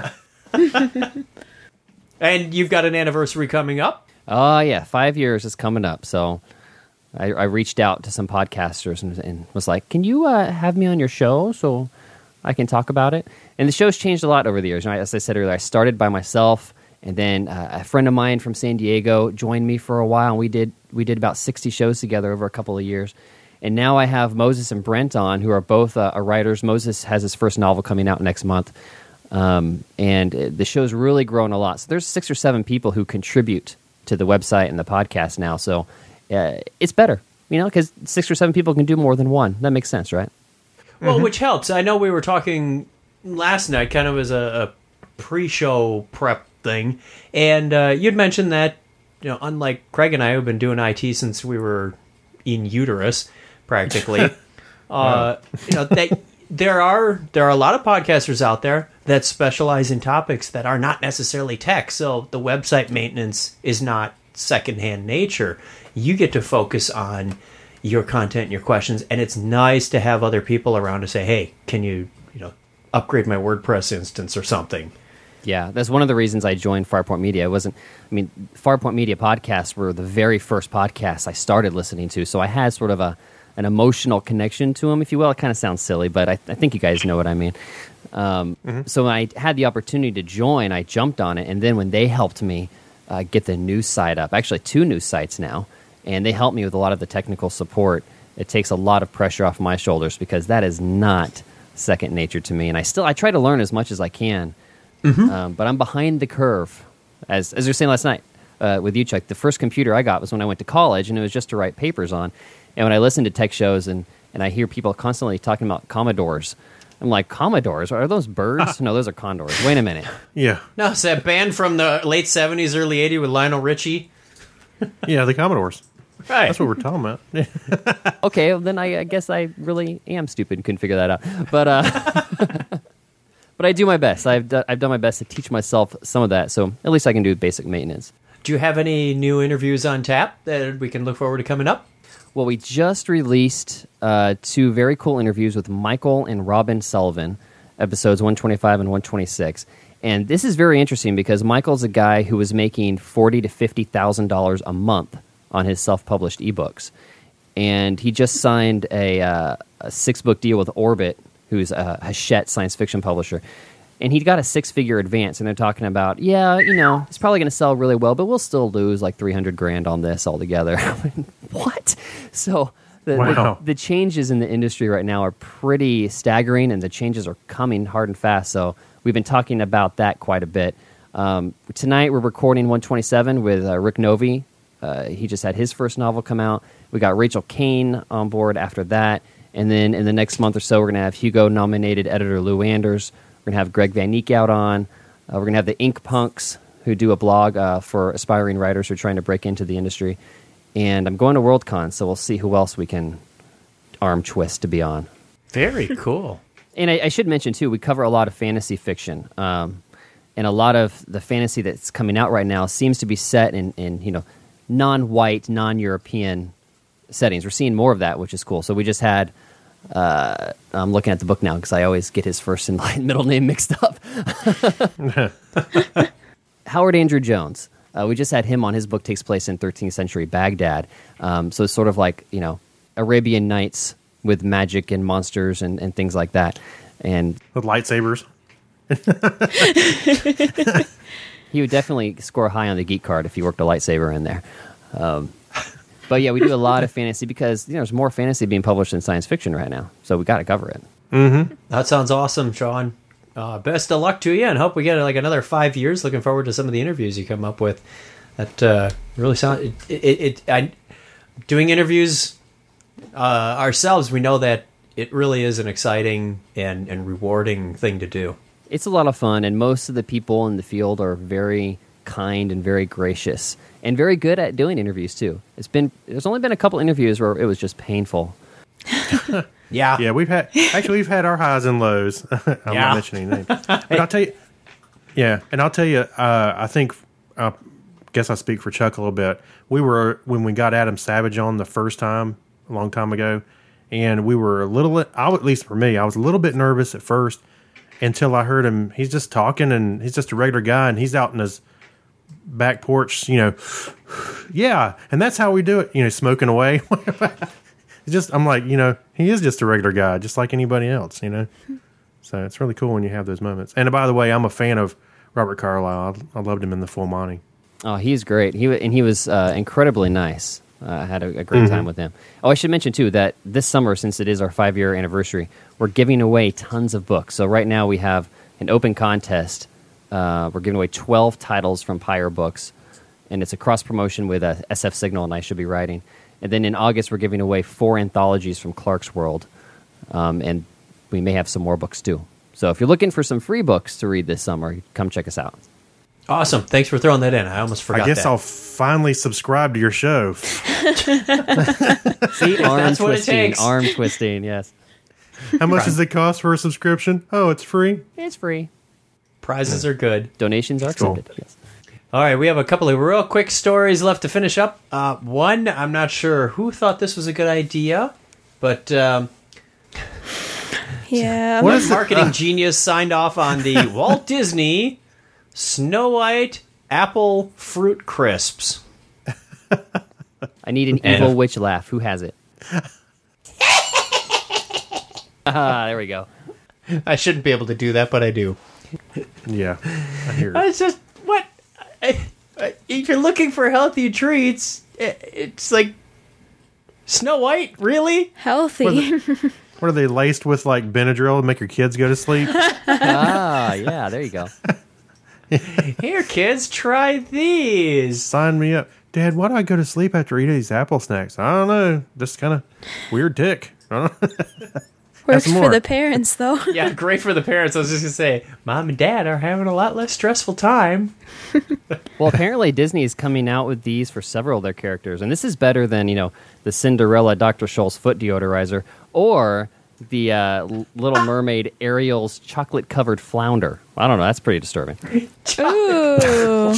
And you've got an anniversary coming up? Oh, yeah, five years is coming up, so I, I reached out to some podcasters and, and was like, can you uh, have me on your show so I can talk about it? And the show's changed a lot over the years. You know, as I said earlier, I started by myself, and then uh, a friend of mine from San Diego joined me for a while, and we did we did about sixty shows together over a couple of years. And now I have Moses and Brent on, who are both uh, are writers. Moses has his first novel coming out next month, um, and the show's really grown a lot. So there's six or seven people who contribute to the website and the podcast now, so uh, it's better, you know, because six or seven people can do more than one. That makes sense, right? Well, Mm-hmm. which helps. I know we were talking last night, kind of as a, a pre-show prep thing, and uh, you'd mentioned that, you know, unlike Craig and I, who've been doing I T since we were in uterus, practically, uh, you know, that there are there are a lot of podcasters out there that specialize in topics that are not necessarily tech. So the website maintenance is not secondhand nature. You get to focus on your content and your questions, and it's nice to have other people around to say, hey, can you, you know, upgrade my WordPress instance or something? Yeah, that's one of the reasons I joined Farpoint Media. It wasn't, I mean, Farpoint Media podcasts were the very first podcasts I started listening to, so I had sort of a an emotional connection to them, if you will. It kind of sounds silly, but I, I think you guys know what I mean. Um, mm-hmm. So when I had the opportunity to join, I jumped on it, and then when they helped me uh, get the news site up, actually two news sites now, and they helped me with a lot of the technical support, it takes a lot of pressure off my shoulders because that is not second nature to me, and I still I try to learn as much as I can, mm-hmm. um, but I'm behind the curve. As as you were saying last night uh, with you, Chuck, the first computer I got was when I went to college, and it was just to write papers on. And when I listen to tech shows and, and I hear people constantly talking about Commodores, I'm like, Commodores? Are those birds? No, those are condors. Wait a minute. Yeah. No, it's that band from the late seventies, early eighties with Lionel Richie. Yeah, the Commodores. Right. That's what we're talking about. Okay, well, then I, I guess I really am stupid and couldn't figure that out. But uh, but I do my best. I've, do, I've done my best to teach myself some of that, so at least I can do basic maintenance. Do you have any new interviews on tap that we can look forward to coming up? Well, we just released uh, two very cool interviews with Michael and Robin Sullivan, episodes one twenty-five and one twenty-six. And this is very interesting because Michael's a guy who was making forty thousand to fifty thousand dollars a month on his self-published ebooks. And he just signed a, uh, a six-book deal with Orbit, who's a Hachette science fiction publisher. And he got a six-figure advance, and they're talking about, yeah, you know, it's probably going to sell really well, but we'll still lose like three hundred grand on this altogether. What? So the, wow. the, the changes in the industry right now are pretty staggering, and the changes are coming hard and fast. So we've been talking about that quite a bit. Um, tonight we're recording one twenty-seven with uh, Rick Novi. Uh, he just had his first novel come out. We got Rachel Kane on board after that. And then in the next month or so, we're going to have Hugo-nominated editor Lou Anders. We're going to have Greg Van Eek out on. Uh, we're going to have the Ink Punks, who do a blog uh, for aspiring writers who are trying to break into the industry. And I'm going to Worldcon, so we'll see who else we can arm twist to be on. Very cool. And I, I should mention, too, we cover a lot of fantasy fiction. Um, and a lot of the fantasy that's coming out right now seems to be set in, in you know, non-white, non-European settings. We're seeing more of that, which is cool. So we just had... Uh, I'm looking at the book now because I always get his first and middle name mixed up. Howard Andrew Jones. Uh, we just had him on. His book takes place in thirteenth century Baghdad. Um, so it's sort of like, you know, Arabian Nights with magic and monsters and, and things like that. And with lightsabers. He would definitely score high on the geek card if he worked a lightsaber in there. Um, But yeah, we do a lot of fantasy because, you know, there's more fantasy being published than science fiction right now. So we got to cover it. Mm-hmm. That sounds awesome, Sean. Uh, best of luck to you, and hope we get like another five years. Looking forward to some of the interviews you come up with. That uh, really sound it. it, it I, doing interviews uh, ourselves, we know that it really is an exciting and, and rewarding thing to do. It's a lot of fun, and most of the people in the field are very kind and very gracious. And very good at doing interviews, too. It's been There's only been a couple interviews where it was just painful. Yeah. Yeah, we've had... Actually, we've had our highs and lows. I'm Yeah. not mentioning names. But I'll tell you... Yeah, and I'll tell you, uh, I think uh, guess I speak for Chuck a little bit. We were, when we got Adam Savage on the first time, a long time ago, and we were a little, I, at least for me, I was a little bit nervous at first until I heard him. He's just talking, and he's just a regular guy, and he's out in his back porch, you know, yeah, and that's how we do it, you know, smoking away. It's just, I'm like, you know, he is just a regular guy, just like anybody else, you know. So it's really cool when you have those moments. And by the way, I'm a fan of Robert Carlyle. I, I loved him in The Full Monty. Oh, he's great. He and he was uh, incredibly nice. Uh, I had a, a great mm-hmm. time with him. Oh, I should mention too that this summer, since it is our five-year anniversary, we're giving away tons of books. So right now we have an open contest. Uh, we're giving away twelve titles from Pyre Books, and it's a cross-promotion with uh, S F Signal and I Should Be Writing. And then in August, we're giving away four anthologies from Clark's World, um, and we may have some more books too. So if you're looking for some free books to read this summer, come check us out. Awesome. Thanks for throwing that in. I almost forgot that. I guess that. I'll finally subscribe to your show. See, arm That's what it twisting, takes. arm twisting, yes. How much does it cost for a subscription? Oh, it's free? It's free. Prizes are good. Donations are Cool. accepted, yes. All right, we have a couple of real quick stories left to finish up. Uh, one, I'm not sure who thought this was a good idea, but um, yeah, what marketing genius signed off on the Walt Disney Snow White apple fruit crisps? I need an And- evil witch laugh. Who has it? Ah, there we go. I shouldn't be able to do that, but I do. Yeah, I hear it. It's just, what? I, I, if you're looking for healthy treats, it, it's like Snow White, really? Healthy. What are they laced with, like Benadryl to make your kids go to sleep? Ah, yeah, there you go. Here, kids, try these. Sign me up. Dad, why do I go to sleep after eating these apple snacks? I don't know. Just kind of weird tick. I don't know. Works some for more. the parents, though. Yeah, great for the parents. I was just going to say, Mom and Dad are having a lot less stressful time. Well, apparently Disney is coming out with these for several of their characters, and this is better than, you know, the Cinderella Doctor Scholl's foot deodorizer or the uh, Little Mermaid Ariel's chocolate-covered flounder. I don't know. That's pretty disturbing. Ooh.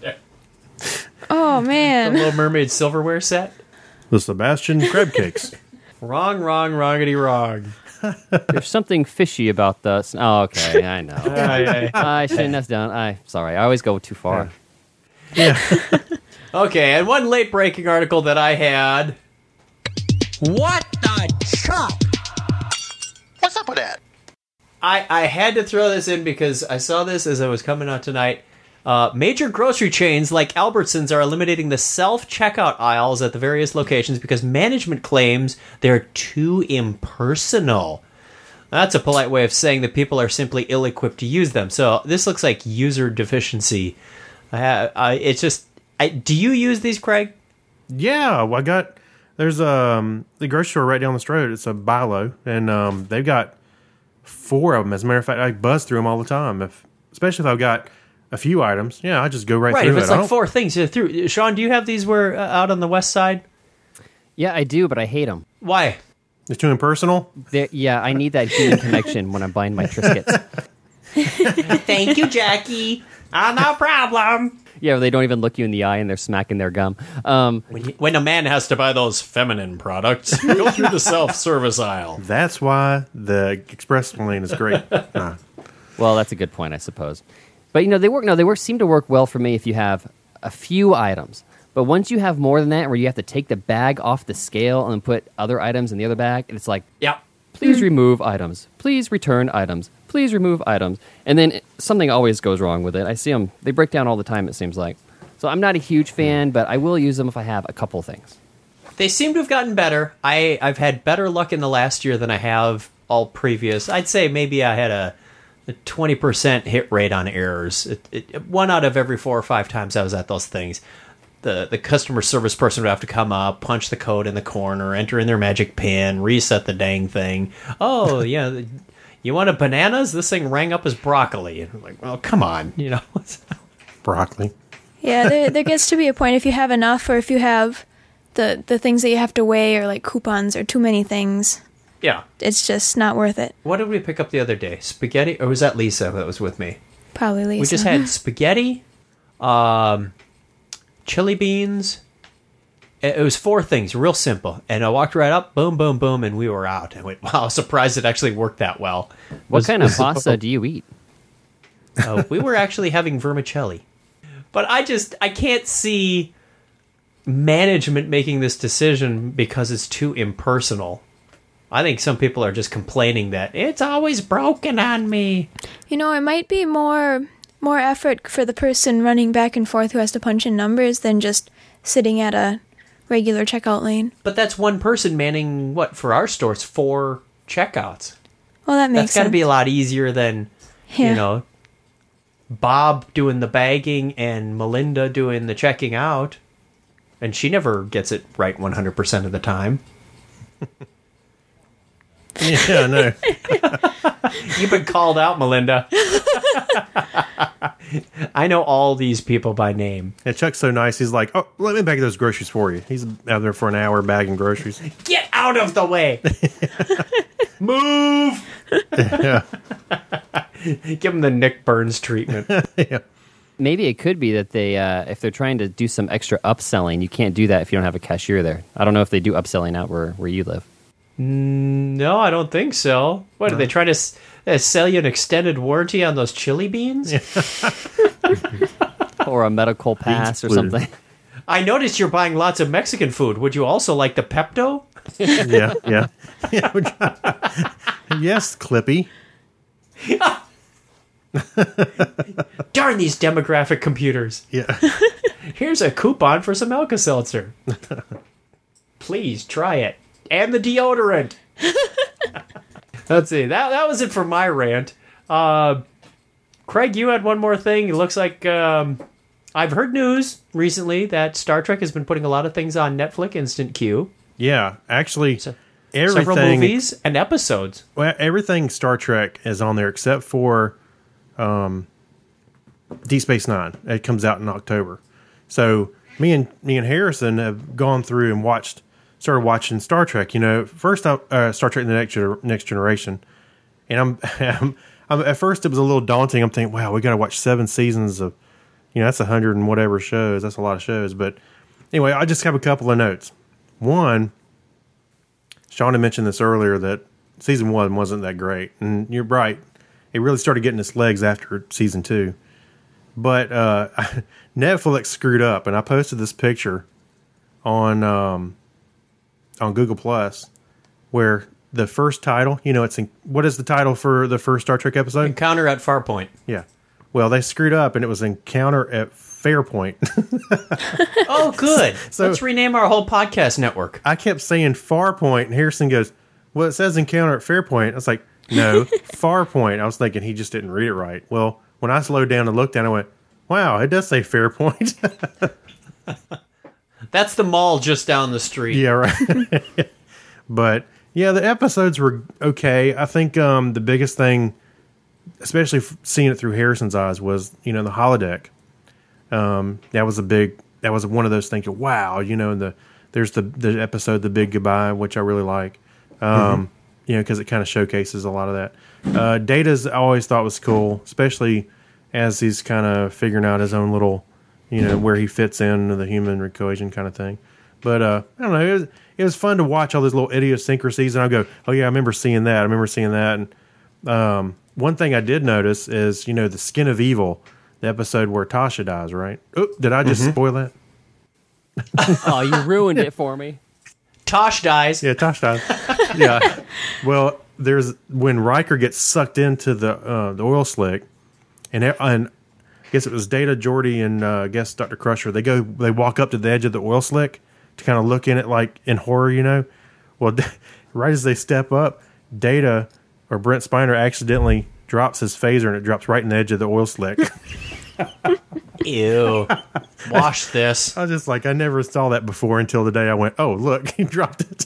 Oh, The man. Little Mermaid silverware set? The Sebastian crab cakes. Wrong, wrong, wrongity wrong. There's something fishy about the... Oh, okay, I know. Aye, aye. I shouldn't have done... I Sorry, I always go too far. Yeah. Okay, and one late breaking article that I had. What the chop? What's up with that? I, I had to throw this in because I saw this as I was coming out tonight. Uh, major grocery chains like Albertsons are eliminating the self-checkout aisles at the various locations because management claims they're too impersonal. That's a polite way of saying that people are simply ill-equipped to use them. So this looks like user deficiency. I, I, it's just... I, do you use these, Craig? Yeah, well, I got... There's um the grocery store right down the street. It's a Bilo, and um, they've got four of them. As a matter of fact, I buzz through them all the time. If especially if I've got a few items, yeah, I just go right, Right, through if it's it. I like don't- four things. uh, Through. Sean, do you have these where uh, out on the west side? Yeah, I do, but I hate them. Why? It's too impersonal? They're, yeah, I need that human connection when I'm buying my Triscuits. Thank you, Jackie. Ah, no problem. Yeah, where they don't even look you in the eye and they're smacking their gum. Um, When, you, when a man has to buy those feminine products, go through the self-service aisle. That's why the Express lane is great. Nah. well, that's a good point, I suppose. But you know, they work. No, they work. Seem to work well for me if you have a few items. But once you have more than that, where you have to take the bag off the scale and put other items in the other bag, and it's like, Yep. please remove items. Please return items. Please remove items. And then something always goes wrong with it. I see them. They break down all the time, it seems like. So I'm not a huge fan, but I will use them if I have a couple things. They seem to have gotten better. I, I've had better luck in the last year than I have all previous. I'd say maybe I had a, a twenty percent hit rate on errors. It, it, one out of every four or five times I was at those things. The, the customer service person would have to come up, punch the code in the corner, enter in their magic pin, reset the dang thing. Oh, yeah, you wanted bananas? This thing rang up as broccoli. And I'm like, well, come on, you know. Broccoli. Yeah, there, there gets to be a point if you have enough or if you have the, the things that you have to weigh or like coupons or too many things. Yeah. It's just not worth it. What did we pick up the other day? Spaghetti? Or was that Lisa that was with me? Probably Lisa. We just had spaghetti, um, chili beans. It was four things, real simple. And I walked right up, boom, boom, boom, and we were out. I went, wow, surprised it actually worked that well. What Was- kind of was- pasta do you eat? Uh, we were actually having vermicelli. But I just, I can't see management making this decision because it's too impersonal. I think some people are just complaining that it's always broken on me. You know, it might be more more effort for the person running back and forth who has to punch in numbers than just sitting at a regular checkout lane. But that's one person manning, what, for our store, it's four checkouts. Well, that makes That's got to sense. be a lot easier than, Yeah. you know, Bob doing the bagging and Melinda doing the checking out. And she never gets it right one hundred percent of the time. Yeah, I know. You've been called out, Melinda. I know all these people by name. And Chuck's so nice. He's like, oh, let me bag those groceries for you. He's out there for an hour bagging groceries. Get out of the way. Move. Yeah. Give him the Nick Burns treatment. Yeah. Maybe it could be that they, uh, if they're trying to do some extra upselling, you can't do that if you don't have a cashier there. I don't know if they do upselling out where, where you live. No, I don't think so. What, are they trying to s- uh, sell you an extended warranty on those chili beans? Or a medical pass or Excluded. something. I noticed you're buying lots of Mexican food. Would you also like the Pepto? Yeah, yeah. Yes, Clippy. Darn these demographic computers. Yeah. Here's a coupon for some Alka-Seltzer. Please try it. And the deodorant. Let's see. That that was it for my rant. Uh, Craig, you had one more thing. It looks like um, I've heard news recently that Star Trek has been putting a lot of things on Netflix Instant Queue. Yeah, actually, So, everything. several movies and episodes. Well, everything Star Trek is on there except for um, Deep Space Nine. It comes out in October. So me and me and Harrison have gone through and watched, started watching Star Trek. You know, first I, uh, Star Trek: The Next Gener- Next Generation, and I'm, I'm, I'm at first it was a little daunting. I'm thinking, wow, we got to watch seven seasons of, you know, that's a hundred and whatever shows. That's a lot of shows. But anyway, I just have a couple of notes. One, Sean had mentioned this earlier that season one wasn't that great, and you're right. It really started getting its legs after season two. But uh, Netflix screwed up, and I posted this picture on um, on Google Plus, where the first title, you know, it's in, what is the title for the first Star Trek episode? Encounter at Farpoint. Yeah. Well, they screwed up, and it was Encounter at Fairpoint. Oh, good. So- Let's rename our whole podcast network. I kept saying Farpoint, and Harrison goes, well, it says Encounter at Fairpoint. I was like, no, Farpoint. I was thinking he just didn't read it right. Well, when I slowed down and looked down, I went, wow, it does say Fairpoint. That's the mall just down the street. Yeah, right. But, yeah, the episodes were okay. I think um, the biggest thing, especially f- seeing it through Harrison's eyes, was, you know, the holodeck. Um, that was a big, that was one of those things, wow, you know, the there's the, the episode, The Big Goodbye, which I really like. Um, mm-hmm. You know, because it kind of showcases a lot of that. Uh, Data's I always thought was cool, especially as he's kind of figuring out his own little, you know, where he fits into the human equation kind of thing. But uh, I don't know, it was, it was fun to watch all these little idiosyncrasies, and I go, oh yeah, I remember seeing that. I remember seeing that. And um, one thing I did notice is, you know, the Skin of Evil, the episode where Tasha dies, right? Oh, did I just Mm-hmm. spoil that? Oh, you ruined it for me. Tosh dies. Yeah, Tosh dies. Yeah. Well, there's when Riker gets sucked into the uh, the oil slick, and and I guess it was Data, Geordi, and uh, I guess Doctor Crusher. They go, they walk up to the edge of the oil slick to kind of look in it like in horror, you know. Well, right as they step up, Data or Brent Spiner accidentally drops his phaser, and it drops right in the edge of the oil slick. Ew. Wash this. I was just like, I never saw that before until the day I went, oh, look, he dropped it.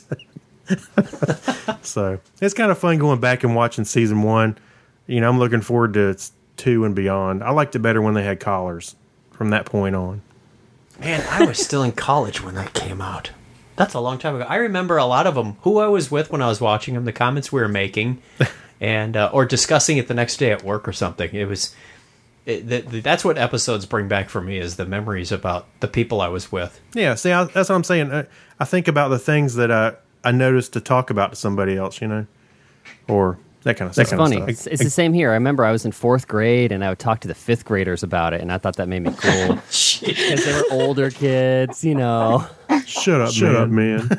So it's kind of fun going back and watching season one. You know, I'm looking forward to two and beyond. I liked it better when they had collars from that point on. Man, I was still in college when that came out. That's a long time ago. I remember a lot of them, who I was with when I was watching them, the comments we were making, and uh, or discussing it the next day at work or something. It was it, th- th- that's what episodes bring back for me is the memories about the people I was with. Yeah, see, I, that's what I'm saying. I, I think about the things that I, I noticed to talk about to somebody else, you know, or that kind of That's that kind funny. of stuff. It's, it's the same here. I remember I was in fourth grade, and I would talk to the fifth graders about it, and I thought that made me cool. Because they were older kids, you know. Shut up, Shut man. up,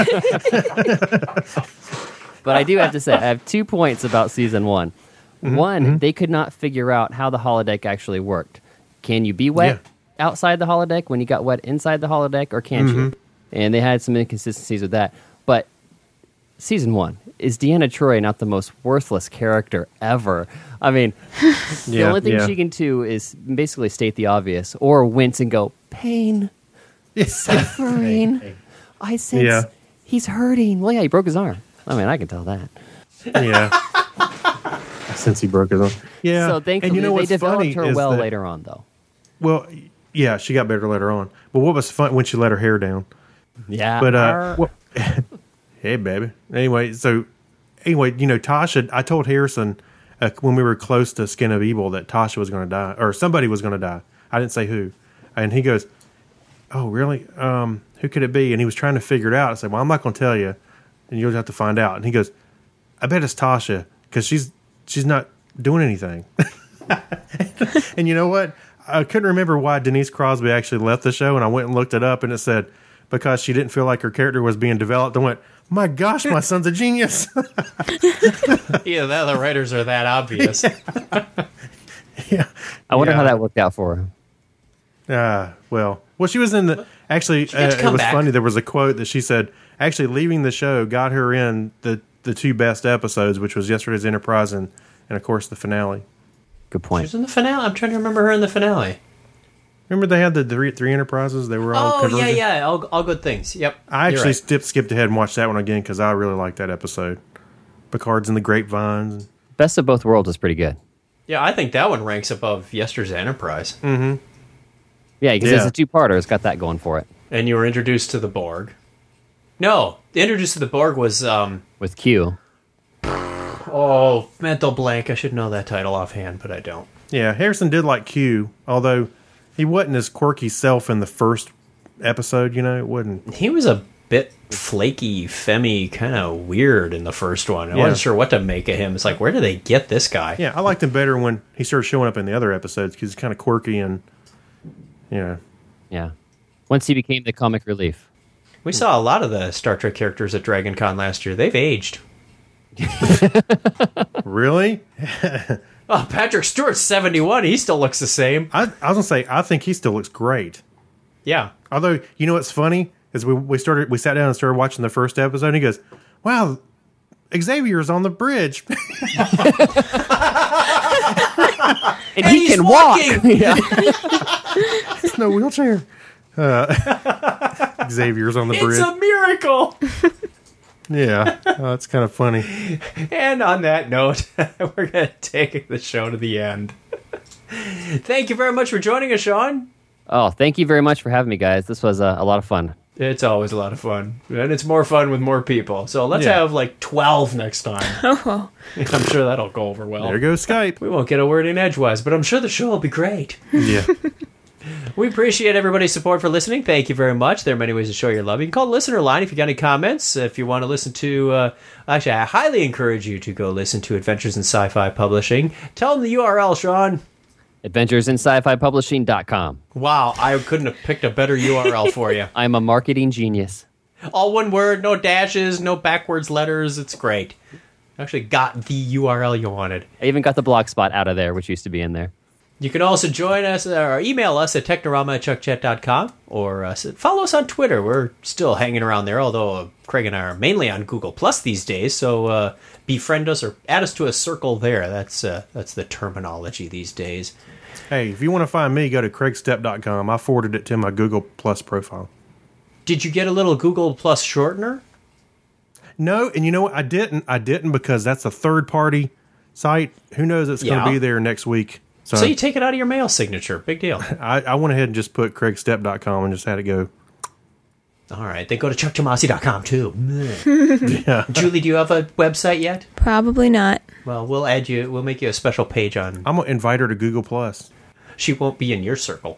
man. But I do have to say, I have two points about season one. Mm-hmm, one, mm-hmm. they could not figure out how the holodeck actually worked. Can you be wet yeah. outside the holodeck when you got wet inside the holodeck, or can't mm-hmm. you? And they had some inconsistencies with that. But season one, is Deanna Troi not the most worthless character ever? I mean, the yeah, only thing yeah. she can do is basically state the obvious, or wince and go, pain, suffering. I sense yeah. he's hurting. Well, yeah, he broke his arm. I mean, I can tell that. Yeah. Since he broke his arm. Yeah. So thankfully, and you know they what's developed funny her is well that, later on, though. Well, yeah, she got better later on. But what was fun when she let her hair down? Yeah. But uh, well, hey, baby. Anyway, so anyway, you know, Tasha. I told Harrison uh, when we were close to Skin of Evil that Tasha was going to die, or somebody was going to die. I didn't say who, and he goes, "Oh, really? Um, who could it be?" And he was trying to figure it out. I said, "Well, I'm not going to tell you, and you'll have to find out." And he goes, "I bet it's Tasha because she's she's not doing anything." And you know what? I couldn't remember why Denise Crosby actually left the show, and I went and looked it up, and it said because she didn't feel like her character was being developed. I went, my gosh, my son's a genius. Yeah, that, the writers are that obvious. Yeah. yeah. I wonder yeah. how that worked out for her. Uh, well, well, she was in the, actually, uh, it was back. funny. There was a quote that she said, actually leaving the show got her in the, the two best episodes, which was Yesterday's Enterprise and, and of course, the finale. Good point. She was in the finale. I'm trying to remember her in the finale. Remember they had the three, three Enterprises? They were all Oh, converging? yeah, yeah. All, all good things. Yep. I actually right. skipped, skipped ahead and watched that one again because I really liked that episode. Picard's in the Grapevines. Best of Both Worlds is pretty good. Yeah, I think that one ranks above Yesterday's Enterprise. Mm-hmm. Yeah, because Yeah. it's a two-parter. It's got that going for it. And you were introduced to the Borg. No, introduced to the Borg was... Um, With Q. Oh, mental blank. I should know that title offhand, but I don't. Yeah, Harrison did like Q, although he wasn't his quirky self in the first episode, you know, it wasn't. He was a bit flaky, femmy, kind of weird in the first one. I Yeah. wasn't sure what to make of him. It's like, where did they get this guy? Yeah, I liked him better when he started showing up in the other episodes because he's kind of quirky and, you know. Yeah. Once he became the comic relief. We saw a lot of the Star Trek characters at Dragon Con last year. They've aged. Really? Oh, Patrick Stewart's seventy-one. He still looks the same. I, I was going to say, I think he still looks great. Yeah. Although, you know what's funny? Is we, we started we sat down and started watching the first episode, and he goes, wow, Xavier's on the bridge. And he can walk. Yeah. It's no wheelchair. Uh, Xavier's on the It's bridge. a miracle. Yeah, oh, that's kind of funny. And on that note, we're going to take the show to the end. Thank you very much for joining us, Sean. Oh, thank you very much for having me, guys. This was uh, a lot of fun. It's always a lot of fun. And it's more fun with more people. So let's Yeah. have like twelve next time. Oh, I'm sure that'll go over well. There goes Skype. We won't get a word in edgewise, but I'm sure the show will be great. Yeah. We appreciate everybody's support for listening. Thank you very much. There are many ways to show your love. You can call the listener line if you got any comments. If you want to listen to, uh, actually, I highly encourage you to go listen to Adventures in Sci-Fi Publishing. Tell them the U R L, Sean. adventures in sci fi publishing dot com. Wow, I couldn't have picked a better U R L for you. I'm a marketing genius. All one word, no dashes, no backwards letters. It's great. Actually got the U R L you wanted. I even got the blog spot out of there, which used to be in there. You can also join us or email us at technorama at chuck chat dot com or uh, follow us on Twitter. We're still hanging around there, although uh, Craig and I are mainly on Google Plus these days. So uh, befriend us or add us to a circle there. That's uh, that's the terminology these days. Hey, if you want to find me, go to craig step dot com. I forwarded it to my Google Plus profile. Did you get a little Google Plus shortener? No, and you know what? I didn't. I didn't because that's a third-party site. Who knows it's going Yeah. to be there next week. So, So you take it out of your mail signature. Big deal. I, I went ahead and just put craig step dot com and just had it go. All right. Then go to chuck tomasi dot com, too. Yeah. Julie, do you have a website yet? Probably not. Well, we'll add you. We'll make you a special page on... I'm going to invite her to Google Plus. She won't be in your circle.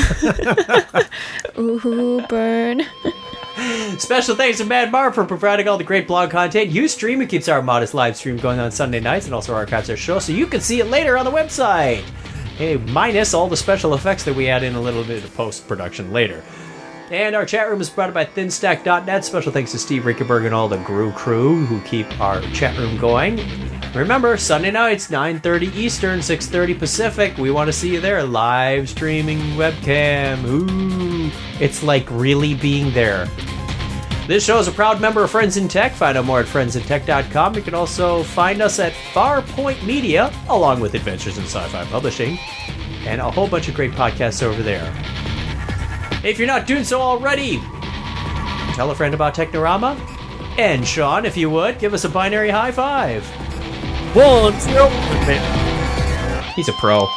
Ooh, burn. Special thanks to Mad Marv for providing all the great blog content. Ustream, it keeps our modest live stream going on Sunday nights and also archives our show so you can see it later on the website. Hey, minus all the special effects that we add in a little bit of post-production later. And our chat room is brought by thin stack dot net. Special thanks to Steve Rickenberg and all the Gru crew who keep our chat room going. Remember, Sunday nights, nine thirty Eastern, six thirty Pacific. We want to see you there. Live streaming webcam. Ooh. It's like really being there. This show is a proud member of Friends in Tech. Find out more at friends in tech dot com. You can also find us at Farpoint Media, along with Adventures in Sci-Fi Publishing, and a whole bunch of great podcasts over there. If you're not doing so already, tell a friend about Technorama. And Sean, if you would, give us a binary high five. One, zero. He's a pro.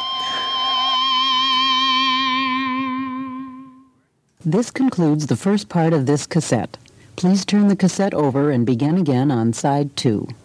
This concludes the first part of this cassette. Please turn the cassette over and begin again on side two.